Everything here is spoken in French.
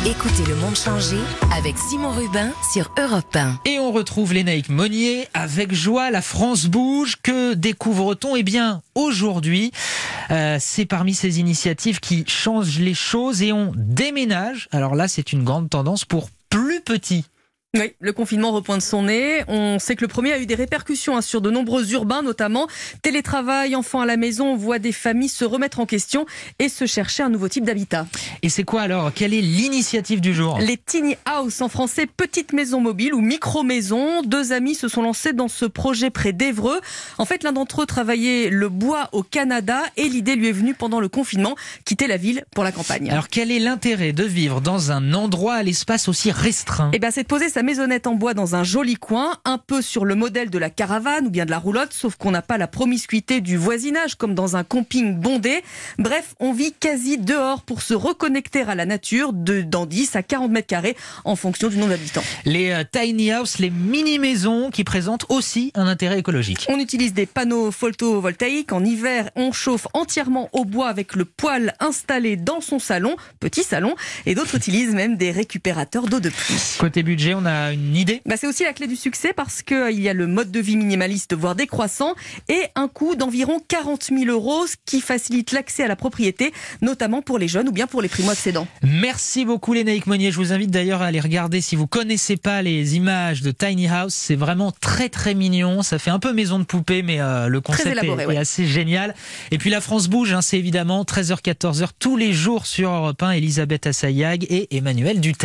Écoutez Le Monde changer avec Simon Rubin sur Europe 1. Et on retrouve Lénaïque Monnier avec joie. La France bouge. Que découvre-t-on ? Eh bien, aujourd'hui, c'est parmi ces initiatives qui changent les choses et on déménage. Alors là, c'est une grande tendance pour plus petit. Oui, le confinement repointe son nez. On sait que le premier a eu des répercussions sur de nombreux urbains, notamment télétravail, enfants à la maison. On voit des familles se remettre en question et se chercher un nouveau type d'habitat. Et c'est quoi alors ? Quelle est l'initiative du jour ? Les tiny house, en français petites maisons mobiles ou micro-maisons. Deux amis se sont lancés dans ce projet près d'Évreux. En fait, l'un d'entre eux travaillait le bois au Canada et l'idée lui est venue pendant le confinement, quitter la ville pour la campagne. Alors quel est l'intérêt de vivre dans un endroit à l'espace aussi restreint ? Eh bien, c'est de poser sa maisonnette en bois dans un joli coin, un peu sur le modèle de la caravane ou bien de la roulotte, sauf qu'on n'a pas la promiscuité du voisinage comme dans un camping bondé. Bref, on vit quasi dehors pour se reconnecter à la nature dans 10 à 40 mètres carrés en fonction du nombre d'habitants. Les tiny house, les mini-maisons qui présentent aussi un intérêt écologique. On utilise des panneaux photovoltaïques. En hiver, on chauffe entièrement au bois avec le poêle installé dans son salon, petit salon, et d'autres utilisent même des récupérateurs d'eau de pluie. Côté budget, on a une idée ? C'est aussi la clé du succès parce qu'il y a le mode de vie minimaliste, voire décroissant, et un coût d'environ 40 000 €, ce qui facilite l'accès à la propriété, notamment pour les jeunes ou bien pour les primo-accédants. Merci beaucoup Lénaïque Monnier. Je vous invite d'ailleurs à aller regarder si vous ne connaissez pas les images de Tiny House. C'est vraiment très très mignon. Ça fait un peu maison de poupée, mais le concept est assez génial. Et puis la France bouge, c'est évidemment 13h-14h tous les jours sur Europe 1. Elisabeth Assayag et Emmanuel Dutel.